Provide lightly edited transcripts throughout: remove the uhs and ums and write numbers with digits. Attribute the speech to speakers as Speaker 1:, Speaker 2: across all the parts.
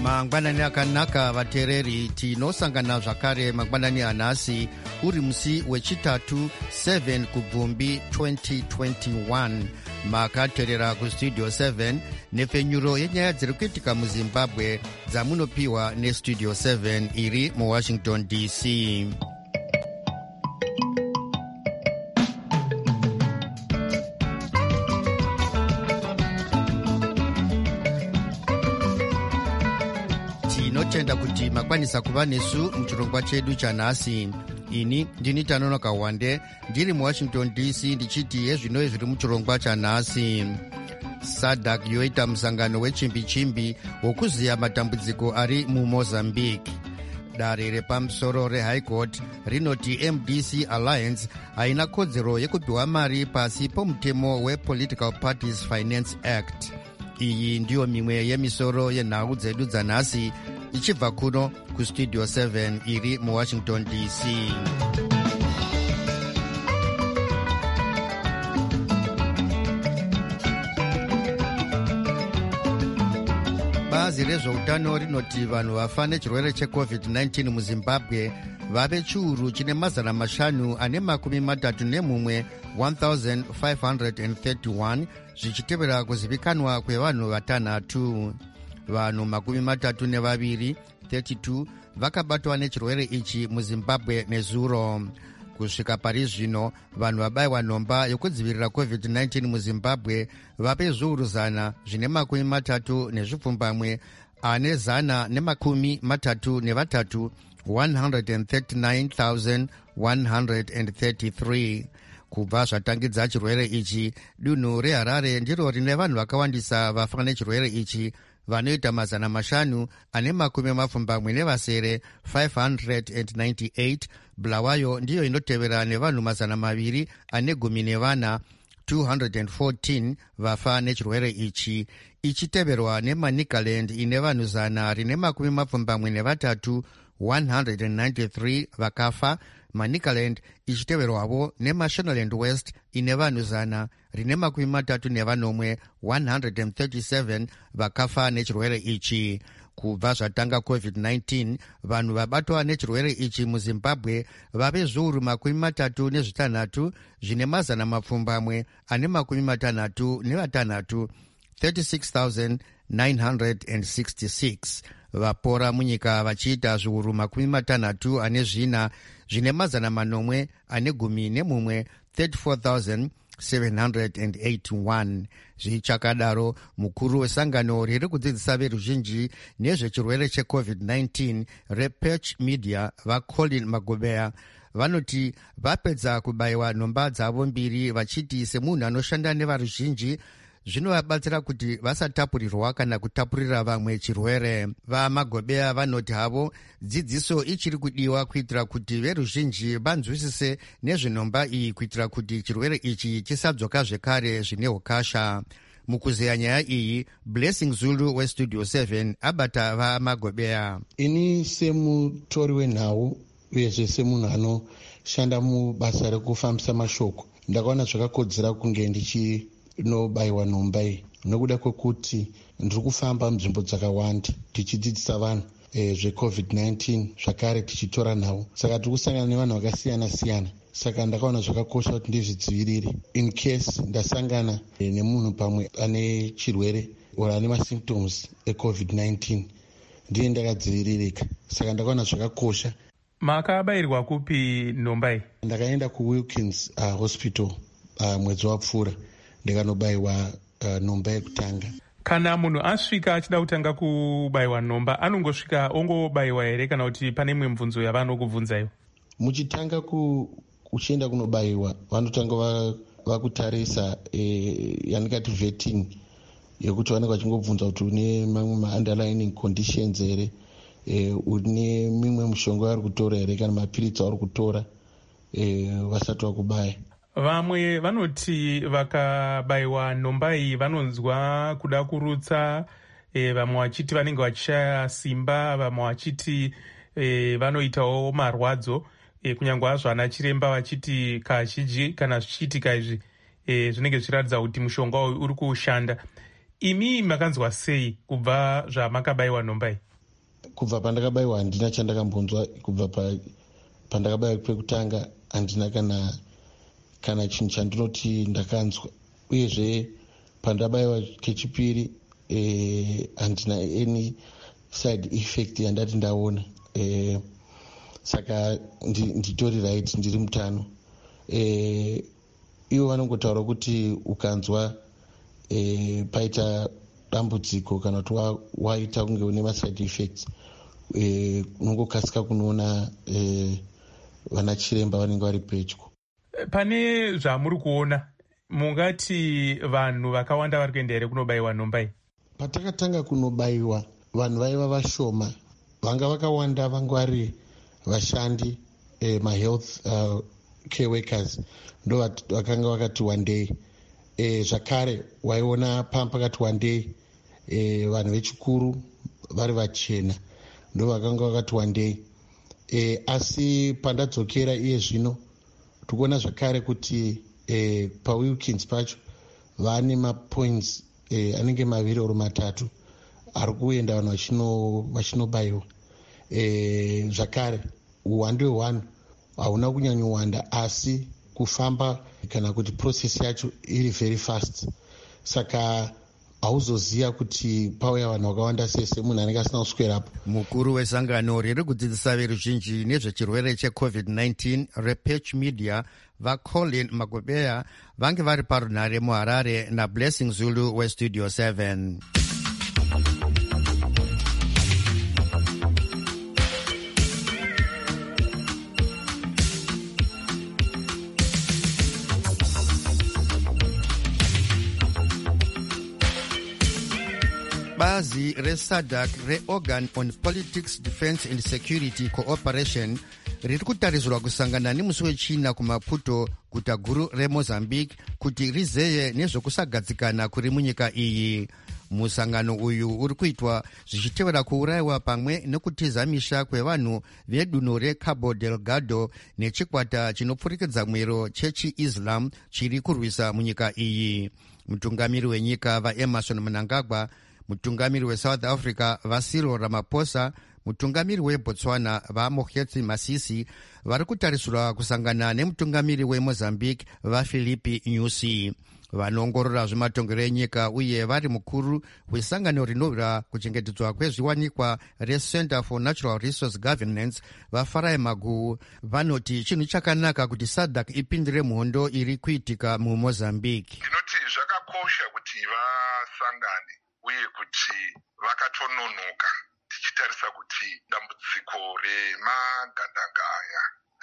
Speaker 1: mangwanani akanaka vateereri, tinosangana zvakare mangwanani anhasi uri musi wechitatu 7 kubvumbi 2021. makateerera kustudio 7 nepfenyuro yenyaya dziri kuitika muzimbabwe dzamunopiwa nestudio 7 iri muwashington dc. tinotenda kuti makwanisa kuva nesu muchirongwa chedu chanhasi. ini ndini Tanonoka Wande ndiri muwashington dc ndichiti yezvino zviri muchirongwa chanhasi. SADC yoita musangano wechimbi-chimbi wokuziya matambudziko ari mumozambique. dare repamusoro rehigh court rinoti MDC Alliance haina kodzero yekupiwa mari pasi pomutemo wePolitical Parties Finance Act. iyi ndiyo mimwe yemisoro yenhau dzedu dzanhasi ichibva kuno kustudio 7 iri muwashington dc. bazi rezveutano rinoti vanhu vafa nechirwere cheCovid-19 muzimbabwe vave chiuru chine mazana mashanu ane makumi matatu nemumwe 1531 zvichitevera kuzivikanwa kwevanhu vatanhatu. vanhu makumi matatu nevaviri 32 vakabatwa nechirwere ichi muzimbabwe nezuro. kusvika pari zvino vanhu vabayiwa nhomba yokudzivirira covid-19 muzimbabwe vape zviuru zana zvine makumi matatu nezvipfumbamwe ane zana nemakumi matatu nevatatu 139,133. kubva zvatangidza chirwere ichi, dunhu reHarare ndiro rine vanhu vakawandisa vafa nechirwere ichi vanoita mazana mashanu ane makumi mapfumbamwe nevasere 598. Bulawayo ndiyo inotevera nevanhu mazana maviri ane gumi nevana 214 vafa nechirwere ichi, ichiteverwa neManicaland ine vanhu zana rine makumi mapfumbamwe nevatatu 193 vakafa. Manicaland ichiteverwavo neMashonaland West ine vanhu zana rine makumi matatu nevanomwe 137 vakafa nechirwere ichi. kubva zvatanga covid-19 vanhu vabatwa nechirwere ichi muzimbabwe vave zviuru makumi matatu nezvitanhatu zvine mazana mapfumbamwe ane makumi matanhatu nevatanhatu 36,966. vapora munyika vachiita zviuru makumi matanhatu ane zvina zvine mazana manomwe ane gumi nemumwe 34,781. zvichakadaro mukuru wesangano riri kudzidzisa veruzhinji nezvechirwere cheCovid-19 rePatch Media vaColin Magobeya vanoti vapedza kubayiwa nhomba dzavo mbiri vachiti semunhu anoshanda nevaruzhinji zvinovabatsira kuti vasatapurirwa kana kutapurira vamwe chirwere. vaMagobeya vanoti havo dzidziso ichiri kudiwa kuitira kuti veruzhinji vanzwisise nezvenhomba iyi kuitira kuti chirwere ichi chisadzoka zvekare zvine ukasha. mukuzeya nyaya iyi Blessing Zulu westudio 7 abata vaMagobeya.
Speaker 2: ini semutori wenhau uyezve semunhu anoshanda mubasa rekufambisa mashoko ndakaona zvakakodzera kunge nobayiwa nhomba iyi nokuda kwekuti ndiri kufamba munzvimbo dzakawanda tichidzidzisa vanhu zveCovid-19 zvakare tichitora nhau, saka tiri kusangana nevanhu vakasiyana siyana. saka ndakaona zvakakosha kuti ndizvidzivirire in case ndasangana nemunhu pamwe ane chirwere or ane masymptoms eCovid-19 ndiye ndakadziviririka. saka ndakaona zvakakosha.
Speaker 3: makabayirwa kupi nhomba iyi?
Speaker 2: ndakaenda kuWilkins hospital mwedzi wapfuura ndikanobayiwa nhomba yekutanga.
Speaker 3: kana munhu asvika achida kutanga kubayiwa nhomba anongosvika ongobayiwa here kana kuti pane imwe mibvunzo yavanokubvunzaiwo?
Speaker 2: muchitanga uchienda kunobayiwa vanotanga vakutarisa yanikati vetting yekuti vanenge vachingobvunza kuti une mamwe ma-underlining conditions here, une mimwe mishonga vari kutora here kana mapiritsi avari kutora vasati vakubaya.
Speaker 3: vamwe vanoti vakabayiwa nhomba iyi vanonzwa kuda kurutsa, vamwe vachiti vanenge vachishaya simba, vamwe vachiti vanoitawo marwadzo, kunyange hazvo ana chiremba vachiti kazhinji kana zvichiitika izvi zvinenge zvichiratidza kuti mushonga uyu uri kushanda. imi makanzwa sei kubva zvamakabayiwa nhomba iyi?
Speaker 2: kubva pandakabayiwa handina chandakambonzwa. Kubva pandakabayiwa pekutanga handina kana chinhu chandinoti ndakanzwa, uyezve pandabayiwa kechipiri handina any side effect yandati ndaona. Saka nditori right, ndiri mutano. Ivo vanongotaura kuti ukanzwa paita dambudziko kana kuti waita kunge une maside effects, unongokasika kunoona vana chiremba vanenge vari pedyo.
Speaker 3: Pane zvamuri kuona, mungati vanhu vakawanda vari kuenda here kunobayiwa nhombai?
Speaker 2: Patakatanga kunobayiwa vanhu vaiva vashoma, vanga vakawanda vanga vari vashandi, mahealth care workers ndo vakanga vakati one day. Zvakare waiona pakati one day vanhu vechikuru vari vachena ndo vakanga vakati one day. Asi pandadzokera iye zvino tikuona zvakare kuti paWilkins pacho vane mapoints anenge 2 or 3 ari kuenda vanhu vachinobayiwa. Zvakare uwande hwevanhu hauna kunyanyowanda, asi kufamba kana kuti process yacho iri very fast. Saka hauzoziva kuti pauya vanhu vakawanda sese munhu anenge asina kuswerapo.
Speaker 1: Mukuru wesangano riri kudzidzisa veruzhinji nezvechirwere cheCovid-19 rePatch Media vaColin Magobeya vange vari parunhare muHarare naBlessing Zulu weStudio 7. Bazi reSADC reOrgan on Politics, Defense and Security Cooperation riri kutarisirwa kusangana nemusi weChina kuMaputo, guta guru reMozambique, kuti rizeye nezvokusagadzikana kuri munyika iyi. Musangano uyu uri kuitwa zvichitevera kuurayiwa pamwe nekutiza misha kwevanhu vedunhu reCabo Delgado nechikwata chinopfurikidza mwero chechiIslam chiri kurwisa munyika iyi. Mutungamiri wenyika vaEmerson Mnangagwa, mutungamiri weSouth Africa vaCyril Ramaphosa, mutungamiri weBotswana vaMokgweetsi Masisi vari kutarisirwa kusangana nemutungamiri weMozambique vaPhilippe Nyusi. Vanoongorora zvematongero enyika uye vari mukuru wesangano rinovira kuchengetedzwa kwezviwanikwa reCenter for Natural Resource Governance vaFarai Maguwu vanoti chinhu chakanaka kuti SADC ipindire muhondo iri kuitika muMozambique.
Speaker 4: Ndinoti zvakakosha kuti vasangane uye kuti vakatononoka, tichitarisa kuti dambudziko remagandangaya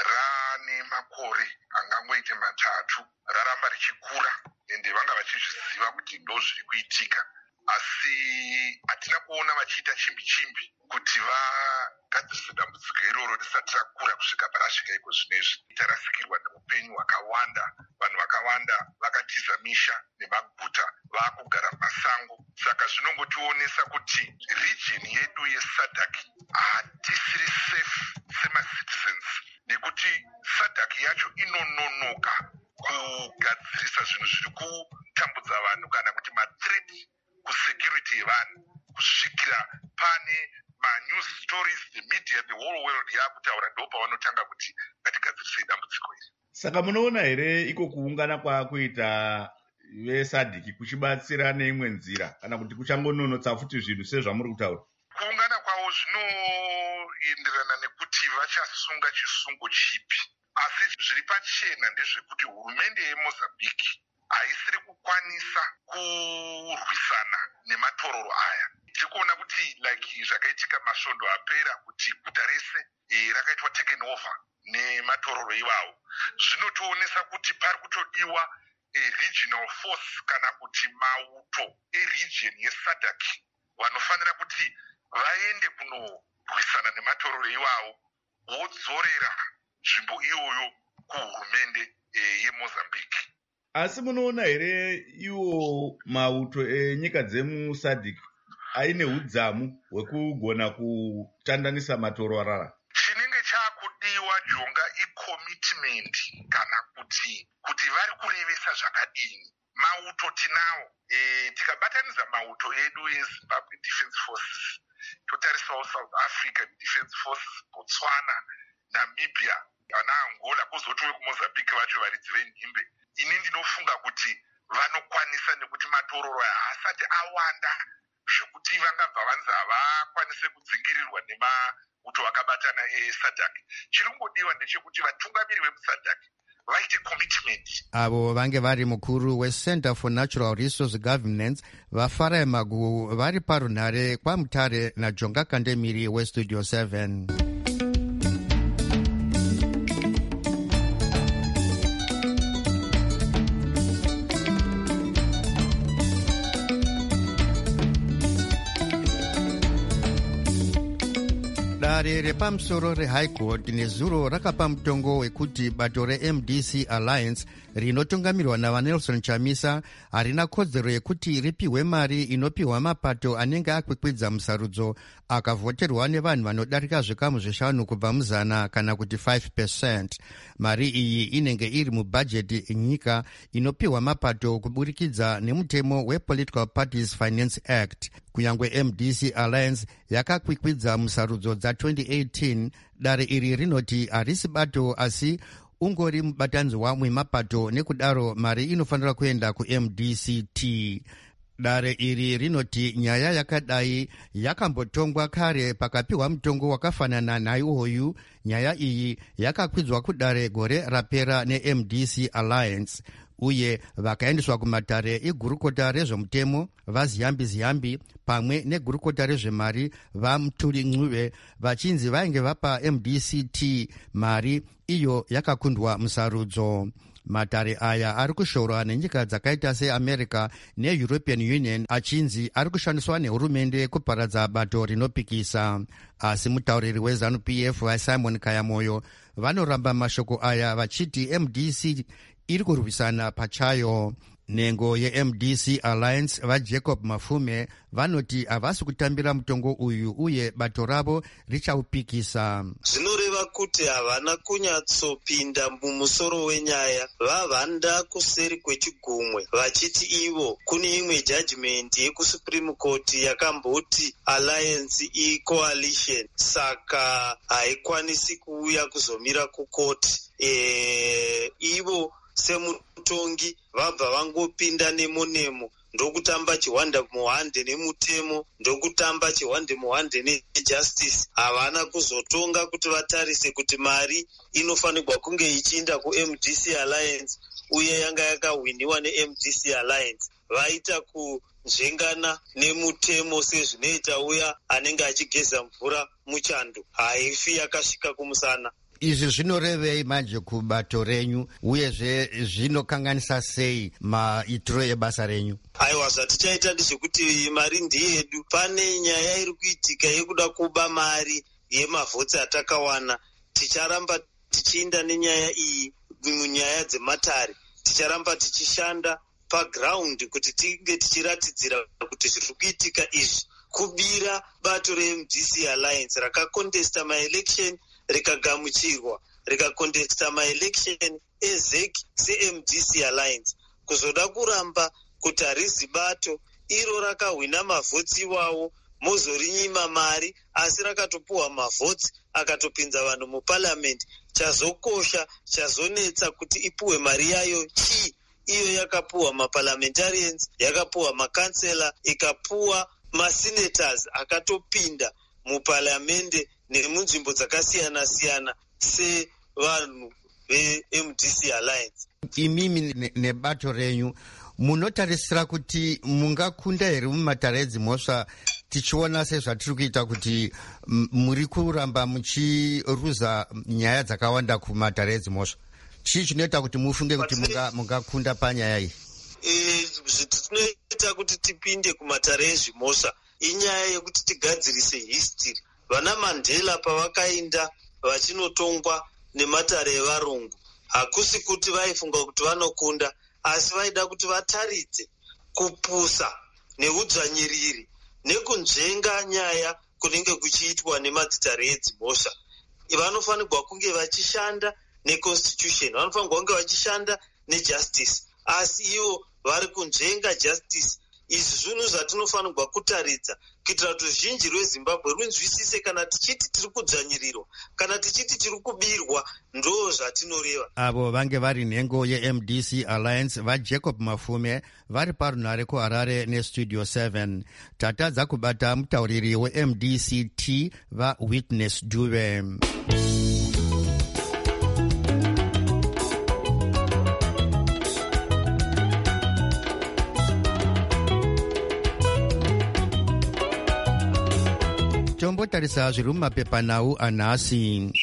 Speaker 4: rane makore angangoite 3 raramba richikura, ende vanga vachizviziva kuti ndo zviri kuitika, asi hatina kuona vachiita chimbi kuti vagadzirise dambudziko iroro risati rakura kusvika parasvika iko zvinezvi. Tarasikirwa neupenyu hwakawanda, vanhu vakawanda vakatiza misha nemaguta, vaakugara mumasango. Saka zvinongotionesa kuti region yedu yeSADC hatisiri safe semacitizens, nekuti SADC yacho inononoka kugadzirisa zvinhu zviri kutambudza vanhu kana kuti mathreat kusecurity yevanhu, kusvikira pane manews stories, the media, the whole world yaakutaura, ndo pavanotanga kuti ngatigadzirisei dambudziko iri.
Speaker 5: Saka munoona here iko kuungana kwaakuita veSADC kuchibatsira neimwe nzira kana kuti kuchangononotsa futi zvinhu sezvamuri kutaura?
Speaker 4: Kuungana kwavo zvinoenderana nekuti vachasunga chisungo chipi, asi zviri pachena ndezvekuti hurumende yeMozambique haisiri kukwanisa kurwisana nematororo aya. Tiri kuona kuti zvakaitika masvondo apera kuti guta rese rakaitwa taken over nematororo iwawo. Zvinotoonesa kuti pari kutodiwa regional force kana kuti mauto eregion yeSADC vanofanira kuti vaende kunorwisana nematororo iwawo, vodzorera nzvimbo iyoyo kuhurumende yeMozambique.
Speaker 5: Asi munoona here iwo mauto enyika dzemuSADC aine udzamu hwekugona kutandanisa matororo?
Speaker 4: Chinenge chaakudiwa jonga icommitment, kana kuti vari kurevesa zvakadini. Mauto tinawo, tikabatanidza mauto edu eZimbabwe Defence Forces, tichitarisawo South African Defence Forces, Botswana, Namibia, ana Angola, kozotiwe kuMozambique vacho varidzi venhimbe. Ini ndinofunga kuti vanokwanisa, nekuti matororo aya haasati awanda zvekuti vangabva vanzi havakwanise kudzingirirwa nemauto akabatana eSADC. Chiri kungodiwa ndechekuti vatungamiri vemuSADC vaite commitment.
Speaker 1: Avo vange vari mukuru weCenter for Natural Resource Governance vaFarai Magu vari parunhare kwaMutare naJonga Kandemiri weStudio 7. Dare repamusoro reHigh Court nezuro rakapa mutongo wekuti bato reMDC Alliance rinotungamirwa naVaNelson Chamisa harina kodzero yekuti ripiwe mari inopiwa mapato anenge akwikwidza musarudzo akavhoterwa nevanhu vanodarika zvikamu zvishanu kubva muzana kana kuti 5%. Mari iyi inenge iri mubhajeti nyika inopiwa mapato kuburikidza nemutemo wePolitical Parties Finance Act. Kunyangwe MDC Alliance yakakwikwidza musarudzo dza2018, dare iri rinoti harisi bato asi ungori mubatanzwa wemapato, nekudaro mari inofanira kuenda kuMDCT. Dare iri rinoti nyaya yakadai yakambotongwa kare pakapiwa mutongo wakafanana naiwoyu. Nyaya iyi yakakwidzwa kudare gore rapera neMDC Alliance uye vakaendeswa kumatare igurukota rezvemutemo vaZiyambi pamwe negurukota rezvemari vaMutuli Ncube vachinzi vainge vapa MDCT mari iyo yakakundwa musarudzo. Matare aya ari kushorwa nenyika dzakaita seAmerica neEuropean Union achinzi ari kushandiswa nehurumende kuparadza bato rinopikisa. Asi mutauriri weZANU-PF vaSimon Kayamoyo vanoramba mashoko aya vachiti MDC iri kurwisana pachayo. Nengo yeMDC Alliance vaJacob Mafume vanoti havasi kutambira mutongo uyu uye bato ravo richaupikisa.
Speaker 6: Zvinoreva kuti havana kunyatsopinda mumusoro wenyaya, vavanda kuseri kwechigumwe vachiti ivo kune imwe judgment yekuSupreme Court yakamboti Alliance coalition, saka haikwanisi kuuya kuzomira kukoti. Ivo semutongi vabva vangopinda nemo ndokutamba chihwanda muhande nemutemo, ndokutamba chihwande muhande nejustice. Havana kuzotonga kuti vatarise kuti mari inofanirwa kunge ichiinda kuMDC Alliance uye yanga yakahwiniwa neMDC Alliance. Vaita kunzvengana nemutemo sezvinoita uya anenge achigeza mvura muchando, haifi yakasvika kumusana.
Speaker 1: Izvi zvinorevei manje kubato renyu uyezve zvinokanganisa sei maitiro ebasa renyu?
Speaker 6: Aiwa, zvatichaita ndezvekuti mari ndiyedu. Pane nyaya iri kuitika yekuda kuba mari yemavhotsi atakawana. Ticharamba tichiinda nenyaya iyi munyaya dzematare. Ticharamba tichishanda paground kuti tinge tichiratidzira kuti zviri kuitika izvi. Kubira bato reMDC Alliance rakakontesta maelection rikagamuchirwa, rikakontesta maelection eZEC seMDC Alliance, kuzoda kuramba kuti harizi bato iro rakahwina mavhotsi iwawo mozorinyima mari, asi rakatopuwa mavhotsi akatopinza vanhu muparliament. Chazokosha, chazonetsa kuti ipuwe mari yayo chii? Iyo yakapuwa maparliamentarians, yakapuwa makansela, ikapuwa masenators akatopinda muparliamente nemunzvimbo dzakasiyana siyana sevanhu veMDC Alliance.
Speaker 1: Imimi nebato renyu munotarisira kuti mungakunda here mumatare edzimhosva, tichiona sezvatiri kuita kuti muri kuramba muchiruza nyaya dzakawanda kumatare edzimhosva? Chii chinoita kuti mufunge kuti mungakunda panyaya iyi?
Speaker 6: Zvinoita kuti tipinde kumatare ezvimhosva inyaya yekuti tigadzirise history. Vana Mandela pavakainda vachinotongwa nematare evarungu, hakusi kuti vaifunga kuti vanokunda, asi vaida kuti vataridze kupusa neudzvanyiriri nekunzvenga nyaya kunenge kuchiitwa nemadzitare edzimhosva. Vanofanirwa kunge vachishanda neconstitution, vanofanirwa kunge vachishanda nejustice, asi ivo vari kunzvenga justice. Izvi zvinhu zvatinofanirwa kutaridza kuitira kuti zhinji rwezimbabwe runzwisise kana tichiti tiri kudzvanyirirwa kana tichiti tiri kubirwa ndo zvatinoreva.
Speaker 1: Avo vange vari nhengo yeMDC Alliance vaJacob Mafume vari parunhare kuHarare neStudio 7. Tatadza kubata mutauriri weMDCT vaWitness Dube. Tombotarisa zviri mumapepanhau anhasi.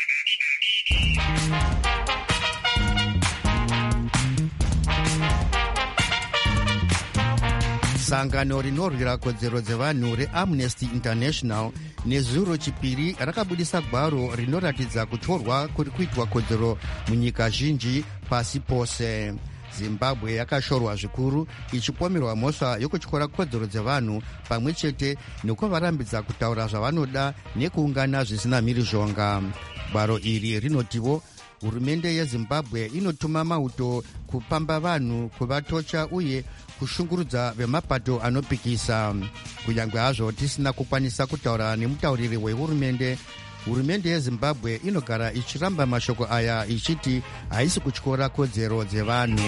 Speaker 1: Sangano rinorwira kodzero dzevanhu reAmnesty International nezuro chipiri rakabudisa gwaro rinoratidza kutorwa kuri kuitwa kodzero munyika zhinji pasi pose. Zimbabwe yakashorwa zvikuru ichipomerwa mhosva yokutyora kodzero dzevanhu pamwe chete nekuvarambidza kutaura zvavanoda nekuungana zvisina mhirizhonga. Gwaro iri rinotiwo hurumende yeZimbabwe inotuma mauto kupamba vanhu, kuvatocha uye kushungurudza vemapato anopikisa. Kunyange hazvo tisina kukwanisa kutaura nemutauriri wehurumende, hurumende yeZimbabwe inogara ichiramba mashoko aya ichiti haisi kutyora kodzero dzevanhu.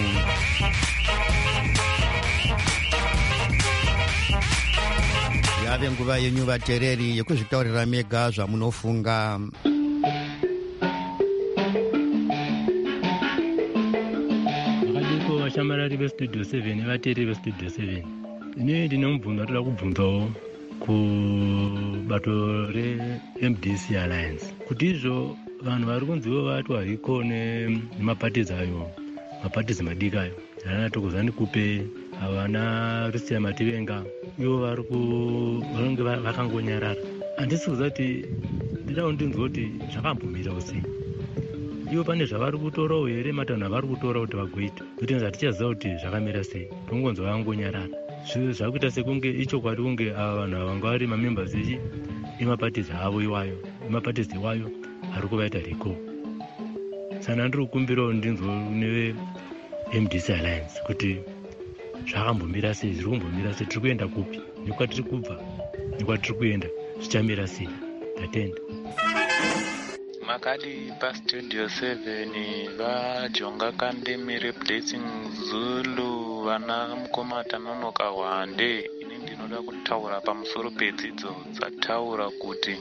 Speaker 1: Yave nguva yenyu vateereri yekuzvitaurira mega zvamunofunga.
Speaker 7: Vashamarari veStudio 7 vateereri veStudio 7, ine ndine mubvunzo toda kubvunzawo kubato reMDC Alliance kuti izvo vanhu vari kunzivo vatwa hiko nemapatizi ayo, mapatizi madiki ayo, ana Thokozani Kupe, havana Rustia Mativenga, ivo vanenge vakangonyarara. Handisi kuziva kuti ndida kundinzwa kuti zvakambomira sei. Ivo pane zvavari kutorawo here, matanho avari kutora kuti vagoita, kuti hatichaziva kuti zvakamira sei, tongonzwa vakangonyarara. Zvakuita sekunge ichokwadi kunge ava vanhu vanga vari mamembers emapatizi avo iwayo, emapatizi iwayo ari kuvaita riko. Sana ndiri kukumbirawo ndinzwa neveMDC Alliance kuti zvakambomira sei, zviri kumbomira sei, tiri kuenda kupi, nekwatiri kubva, nekwatiri kuenda, zvichamira sei. Tatenda.
Speaker 8: Makadi paStudio 7 vaJonga Kandemire, Blessing Zulu, vana Mukomata Nonoka Hwande. Ini ndinoda kutaura pamusoro pedzidzo dzataura kuti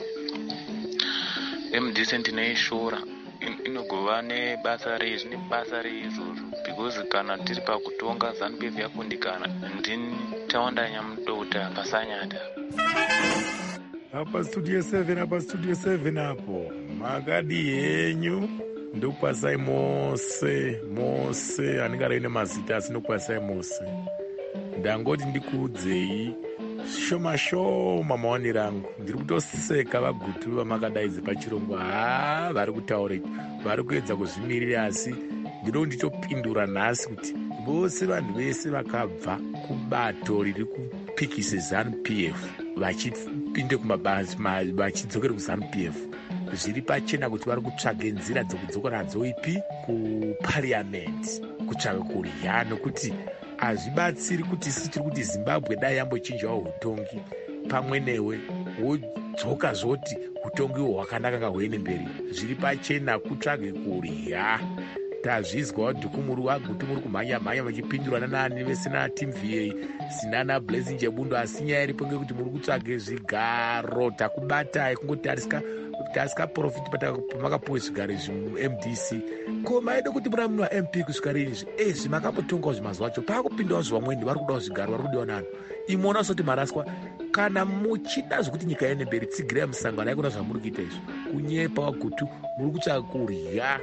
Speaker 8: MDC ndinoishora inogova nebasa reizvozvo, because kana tiri pakutonga ZANU-PF yakundikana ndini Tawanda Nyamudota Pasanyata.
Speaker 9: Apa Studio 7 apo makadi yenyu ndokwasai mose anenge ari nemazita asi ndokwasai mose. Ndangoti ndikuudzei shoma maonero angu, ndiri kutoseka vagutu vamakadaidze pachirungu. Vari kutaura vari kuedza kuzvimirira, asi ndinoda ndichopindura nhasi kuti vose vanhu vese vakabva kubato riri kupikise ZANU-PF vachipinde kumabasa vachidzokera kuZANU-PF, zviri pachena kuti vari kutsvaga nzira dzokudzoka nadzo ipi kupariamendi, kutsvaga kurya, nokuti hazvibatsiri kuti isi tiri kuti Zimbabwe dai yambochinjawo utongi pamwe newe wodzoka zvoti utongi hwakanaka kahwene mberi. Zviri pachena kutsvage kurya. Tazvizwa dhukumuru wagutu muri kumhanya machipindurana nani vesina Team VA sinana Blessing Jebundo, asi nyaya iripo ngekuti muri kutsvage zvigaro. Takubatai kungoti tasika profit pamakapuwe zvigaro zviMDC. Ko maida kuti muri munhu MP kusvika rinizvi zvimakapotongawo zvimazuva acho pakupindawo zvivamweni vari kudawo zvigaro, vari kudiwa nanhu. Imona soti maraswa. Kana muchida zvokuti nyika yene mberi, tsigirai musangano haikona zvamuri kuita izvo. Kunyepa wagutu muri kutsvaga kurya.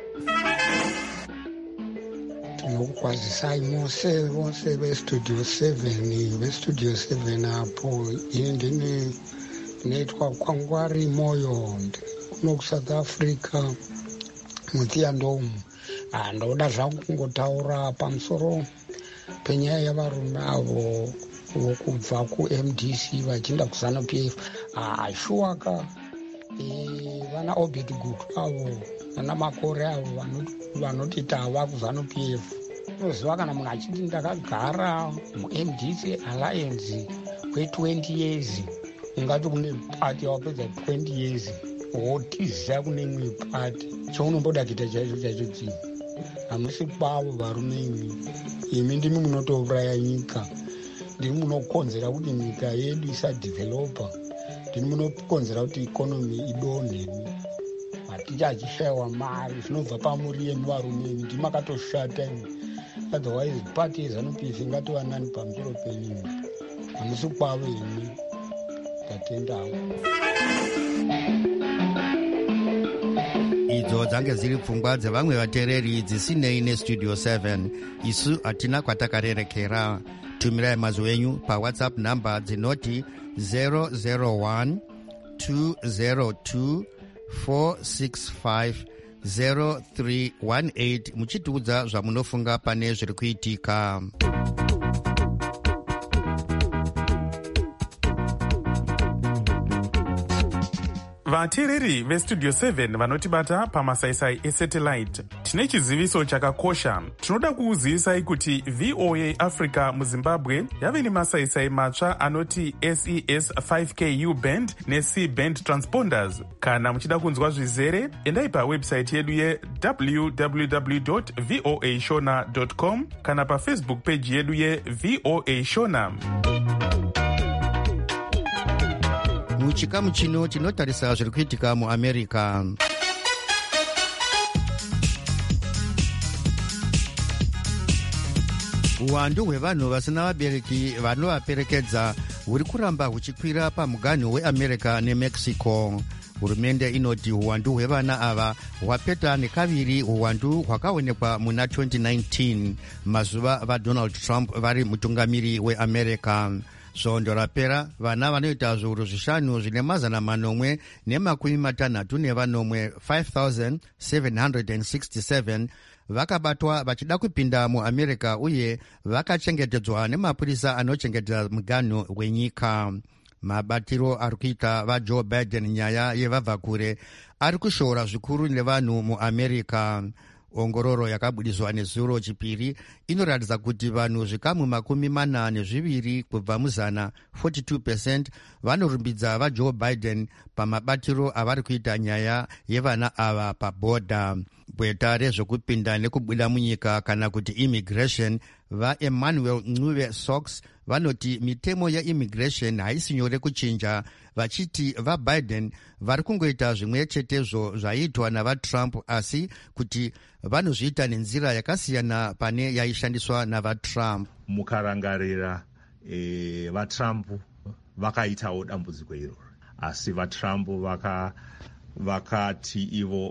Speaker 10: Tinokwazisai mose vose veStudio 7 apo. Ini ndinoitwa Kwangwari Moyo, kuno kuSouth Africa, Mutia Ndomu. Ndoda zvangu kungotaura pamusoro penyaya yavarume avo vokubva kuMDC vachienda kuZANU-PF. Shuwaka vana Obed Gutu avo, vana makore avo vanoti tava kuZANU-PF. Unoziva kana munhu achiti ndakagara muMDC Alliance kwe20 years, ungati kune pati yawapedza 20 years wotiziya kune imwe pati chaunomboda kuita chaicho chaicho chii? hamusi kwavo varume imi ndimi munotouraya nyika, ndimi munokonzera kuti nyika yedu isadhivhelopa, ndimi munokonzera kuti ikonomi idonhe. maticha achishayiwa mari zvinobva pamuri yenu varume imi, ndimi makatoshata imi. Otherwise pati yeZANU-PF ingatova nani pamusoro penyu. hamusi kwavo imi, tatendawo.
Speaker 1: idzo dzange dziri pfungwa dzevamwe vateereri dzisinei nestudio 7. isu hatina kwatakarerekera. tumirai mazwi enyu pawhatsapp namba dzinoti 001 202 465 0318 muchitiudza zvamunofunga pane zviri kuitika.
Speaker 3: vateereri vestudio 7 vanotibata pamasaisai esatellite, tine chiziviso chakakosha. tinoda kuuzivisai kuti VOA Africa muZimbabwe yave nemasaisai matsva anoti SES 5Ku band neC band transponders. kana muchida kunzwa zvizere, endai pawebsite yedu ye-www.voashona.com kana pafacebook page yedu ye-VOA Shona.
Speaker 1: muchikamu chino tinotarisa zviri kuitika muamerica. uwandu hwevanhu vasina vabereki vanovaperekedza huri kuramba huchikwira pamuganhu weamerica nemexico. hurumende inoti uwandu hwevana ava hwapeta nekaviri uwandu hwakaonekwa muna 2019 mazuva vaDonald Trump vari mutungamiri weamerica. svondo rapera vana vanoita zviuru 5 zvine 960 5,767 vakabatwa vachida kupinda muamerica uye vakachengetedzwa nemapurisa anochengetedza muganhu wenyika. mabatiro ari kuita vaJoe Biden nyaya yevabvakure ari kushoora zvikuru nevanhu muamerica. ongororo yakabudiswa nezuro chipiri inoratidza kuti vanhu zvikamu 42 kubva muzana 42% vanorumbidza vaJoe Biden pamabatiro avari kuita nyaya yevana ava pabhodha. bweta rezvekupinda nekubuda munyika kana kuti immigration vaEmmanuel Ncube Sox vanoti mitemo yeimmigration haisi nyore kuchinja, vachiti vaBiden vari kungoita zvimwe chetezvo zvaiitwa navaTrump asi kuti vanozviita nenzira yakasiyana pane yaishandiswa navaTrump.
Speaker 5: mukarangarira vaTrump vakaitawo dambudziko iroro, asi vaTrump vakati ivo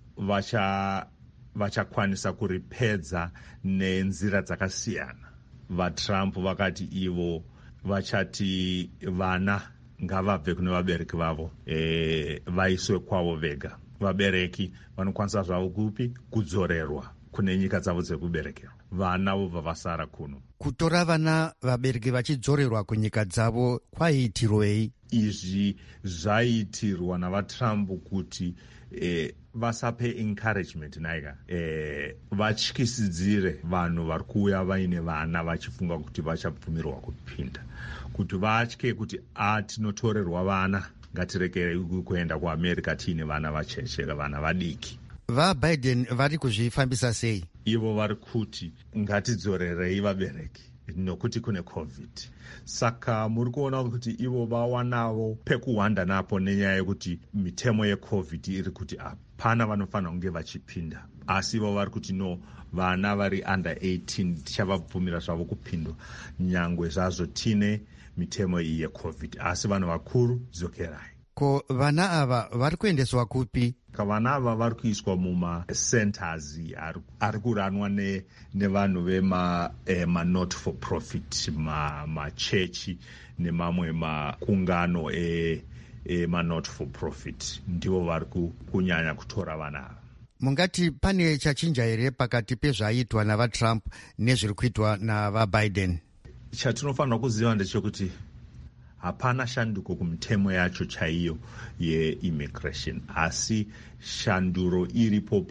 Speaker 5: vachakwanisa kuripedza nenzira dzakasiyana. vaTrump vakati ivo vachati vana ngavabve kune vabereki vavo vaiswe kwavo vega. vabereki vanokwanisa zvavo kupi kudzorerwa kune nyika dzavo dzekuberekera, vana vobva vasara kuno.
Speaker 1: kutora vana vabereki vachidzorerwa kunyika dzavo kwaiitirwei?
Speaker 5: izvi zvaiitirwa navaTrump kuti vasape encouragement naika vatyisidzire vanhu vari kuuya vaine vana vachifunga kuti vachabvumirwa kupinda, kuti vatye kuti tinotorerwa vana, ngatirekere kuenda kuamerica tiine vana vachechera, vana vadiki.
Speaker 1: vaBiden vari kuzvifambisa sei?
Speaker 5: ivo vari kuti ngatidzorerei vabereki nokuti kune COVID. saka muri kuona kuti ivo vawanawo pekuhwanda napo nenyaya yekuti mitemo yeCOVID iri kuti hapana vanofanira kunge vachipinda, asi ivo vari kuti no, vana vari under 18 tichavabvumira zvavo kupindwa nyangwe zvazvo tine mitemo iyi yeCOVID, asi vanhu vakuru dzokerai.
Speaker 1: ko vana ava vari kuendeswa kupi?
Speaker 5: vana ava vari kuiswa mumacenters ari kuranwa nevanhu vema-not for profit, machechi nemamwe makungano ema-not for profit, ndivo vari kunyanya kutora vana ava.
Speaker 1: mungati pane chachinja here pakati pezvaiitwa navaTrump nezviri kuitwa navaBiden?
Speaker 5: chatinofanira kuziva ndechekuti hapana shanduko kumitemo yacho chaiyo yeimmigration, asi shanduro iripo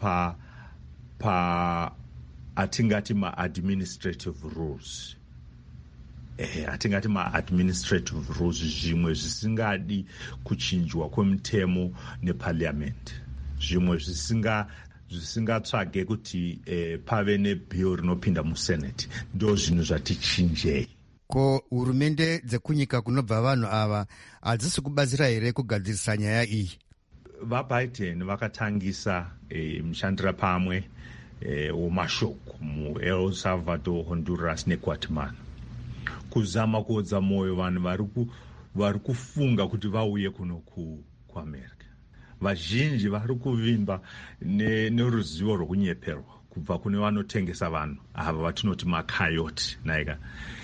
Speaker 5: atingati ma-administrative rules. atingati ma-administrative rules, zvimwe zvisingadi kuchinjwa kwemutemo neparliament, zvimwe zvisingatsvage kuti pave nebhill rinopinda musenate, ndo zvinhu zvatichinjei.
Speaker 1: Ko hurumende dzekunyika kunobva vanhu ava hadzisi kubatsira here kugadzirisa nyaya iyi?
Speaker 5: VaBiden vakatangisa mushandira pamwe wemashoko muEl Salvador, Honduras neGuatemala, kuzama kuodza mwoyo vanhu vari kufunga kuti vauye kuno kuAmerica. Vazhinji vari kuvimba neruzivo rwokunyeperwa kubva kune vanotengesa vanhu ava vatinoti makayoti naika.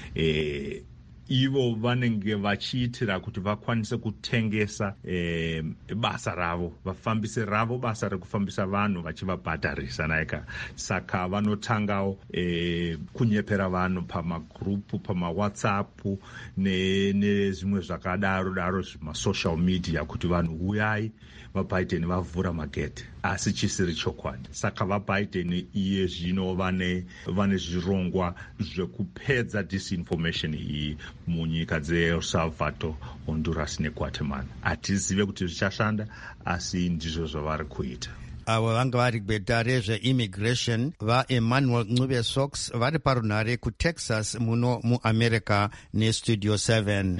Speaker 5: Ivo vanenge vachiitira kuti vakwanise kutengesa basa ravo, vafambise ravo basa rekufambisa vanhu vachivabhadharisa naika. Saka vanotangawo kunyepera vanhu pamagrupu, pamawhatsapp nezvimwe zvakadaro zvimasocial media kuti vanhu uyai, vaBiden vavhura magedhe, asi chisiri chokwadi. Saka vaBiden iye zvino vane zvirongwa zvekupedza disinformation iyi munyika dzeEl Salvador, Honduras neGuatemala. Hatizive kuti zvichashanda, asi ndizvo zvavari kuita.
Speaker 1: Avo vanga vari gweta rezveimmigration vaEmmanuel Ncube Sox vari parunhare kuTexas muno muAmerica neStudio 7.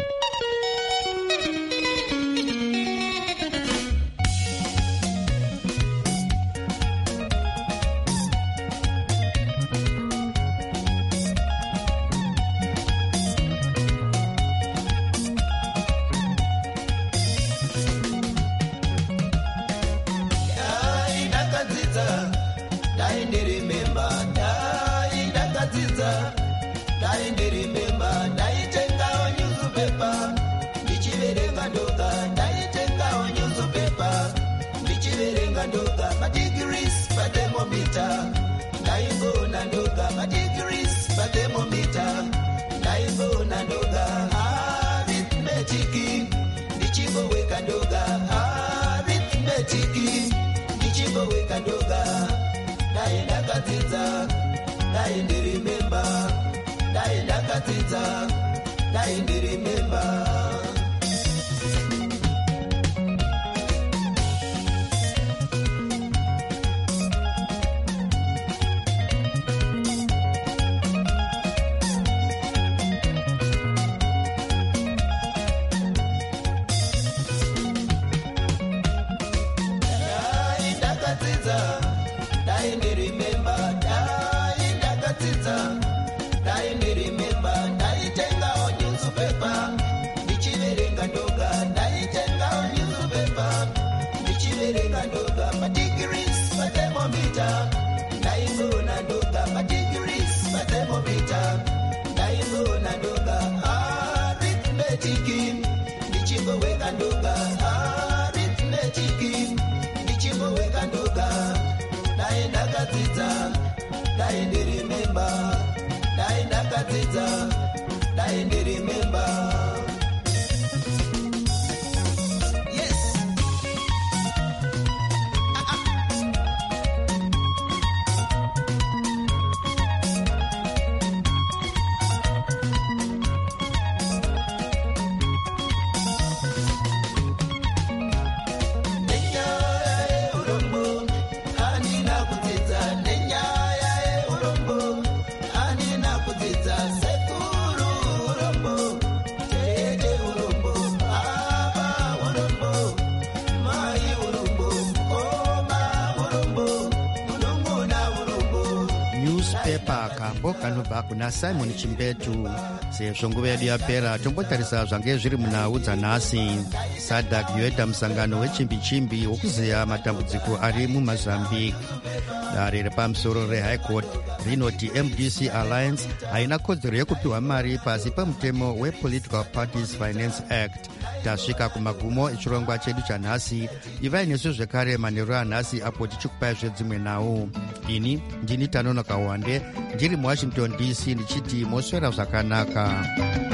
Speaker 1: Kanobva kuna Simon Chimbetu. Sezvo nguva yedu yapera, tombotarisa zvange zviri munhau dzanhasi. SADC yoita musangano wechimbi-chimbi wokuziya matambudziko ari muMozambique. Dare repamusoro reHigh Court rinoti MDC Alliance haina kodzero yekupiwa mari pasi pemutemo wePolitical Parties Finance Act. Tasvika kumagumo echirongwa chedu chanhasi. Ivai nesu zvekare manheru anhasi apo tichikupai zvedzimwe nhau. Ini ndini Tanonoka Wande ndiri muWashington DC ndichiti moswera zvakanaka.